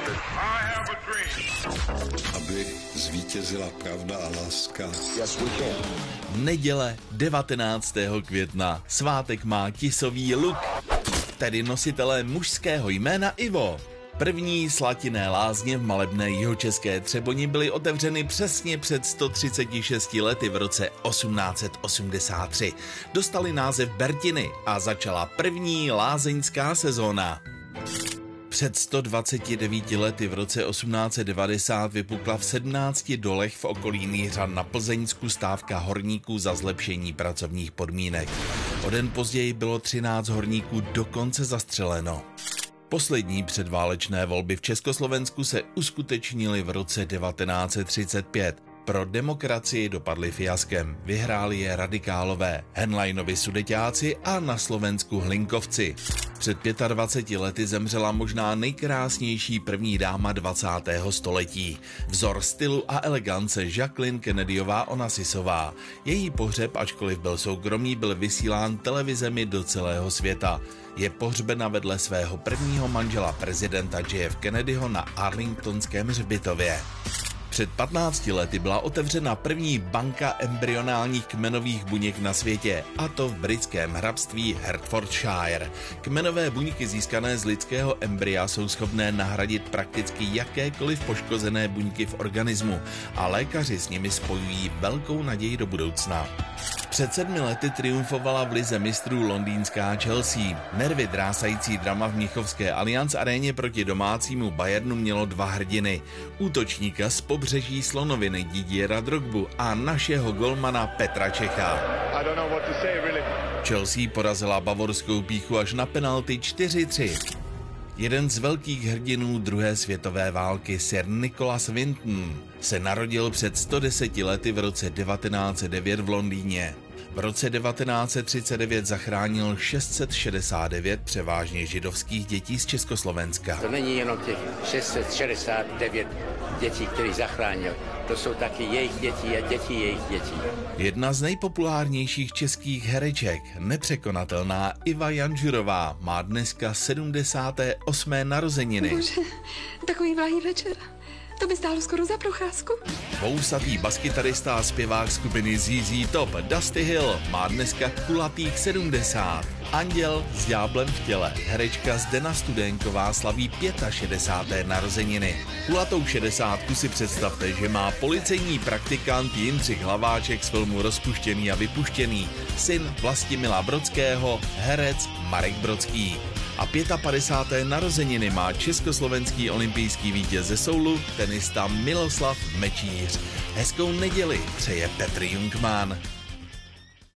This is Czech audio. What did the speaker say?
Aby zvítězila pravda a láska. Neděle 19. května. Svátek má tisový luk, tedy nositelé mužského jména Ivo. První slatinné lázně v malebné jihočeské Třeboni byly otevřeny přesně před 136 lety v roce 1883. Dostali název Bertiny a začala první lázeňská sezóna. Před 129 lety v roce 1890 vypukla v 17 dolech v okolí Nýřan na Plzeňsku stávka horníků za zlepšení pracovních podmínek. O den později bylo 13 horníků dokonce zastřeleno. Poslední předválečné volby v Československu se uskutečnily v roce 1935. Pro demokracii dopadly fiaskem. Vyhráli je radikálové, Henleinovi Sudeťáci a na Slovensku Hlinkovci. Před 25 lety zemřela možná nejkrásnější první dáma 20. století. Vzor stylu a elegance Jacqueline Kennedyová Onassisová. Její pohřeb, ačkoliv byl soukromý, byl vysílán televizemi do celého světa. Je pohřbena vedle svého prvního manžela prezidenta JF Kennedyho na Arlingtonském hřbitově. Před 15 lety byla otevřena první banka embryonálních kmenových buněk na světě, a to v britském hrabství Hertfordshire. Kmenové buňky získané z lidského embrya jsou schopné nahradit prakticky jakékoliv poškozené buňky v organismu a lékaři s nimi spojují velkou naději do budoucna. Před 7 lety triumfovala v lize mistrů londýnská Chelsea. Nervy drásající drama v mnichovské Allianz aréně proti domácímu Bayernu mělo 2 hrdiny. Útočníka z pobřeží Slonoviny Didiera Drogbu a našeho golmana Petra Čecha. Chelsea porazila bavorskou pýchu až na penalty 4-3. Jeden z velkých hrdinů druhé světové války, Sir Nicholas Winton, se narodil před 110 lety v roce 1909 v Londýně. V roce 1939 zachránil 669 převážně židovských dětí z Československa. To není jenom těch 669 dětí, který zachránil. To jsou taky jejich děti a děti jejich dětí. Jedna z nejpopulárnějších českých hereček, nepřekonatelná Iva Janžurová, má dneska 78. narozeniny. Bože, takový blahý večer. To by stálo skoro za procházku. Vousatý baskytarista a zpěvák skupiny ZZ Top Dusty Hill má dneska kulatých 70. Anděl s ďáblem v těle, herečka Zdena Studénková slaví 65. narozeniny. Kulatou 60 si představte, že má policejní praktikant Jindřich Hlaváček z filmu Rozpuštěný a vypuštěný, syn Vlastimila Brodského, herec Marek Brodský. A 55. narozeniny má československý olympijský vítěz ze soulu, tenista Miloslav Mečíř. Hezkou neděli přeje Petr Jungmann.